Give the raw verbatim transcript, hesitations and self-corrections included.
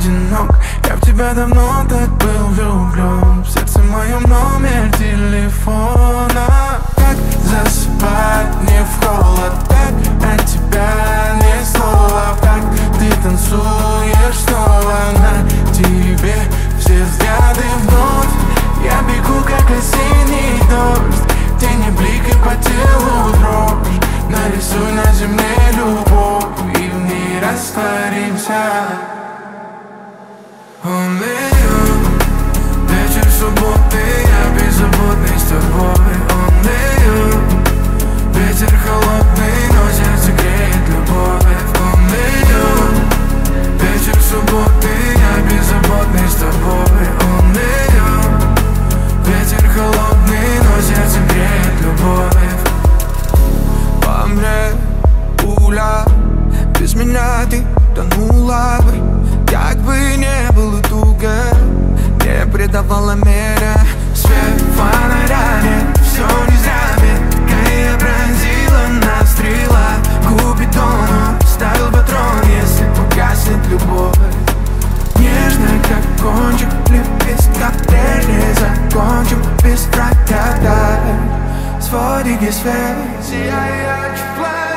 одинок. Я в тебя давно так был влюблен. В сердце моем номер телефона. Как засыпать не в холод, как от тебя ни слова. Как ты танцуешь снова, на тебе все взгляды вновь. Я бегу, как осенний дождь, тени блик и по телу дрожь. Нарисуй на земле любовь и в ней растворимся. Only you. Вечер субботы, я беззаботный с тобой. Only you. Ветер холодный, но сердце греет любовь. Only you. Вечер субботы, я беззаботный с тобой. Only you. Ветер холодный, но сердце греет любовь. По мне пуля, без меня ты тонула бы. Как бы не было туго, не предавала меря. Свет фонаря, нет, все не зря. Меткая пронзила нас стрела. Купидону ставил патрон, если погаснет любовь. Нежно, как кончик лепестка, прежде закончим без проката. Сводики свет, сияет пламя.